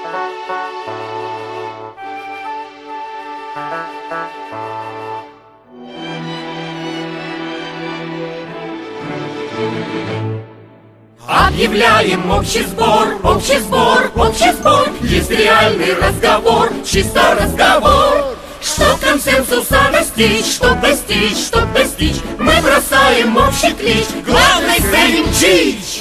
Объявляем общий сбор, общий сбор, общий сбор. Есть реальный разговор, чисто разговор. Что консенсуса достичь, чтоб достичь, мы бросаем общий клич. Главное, ценим чич.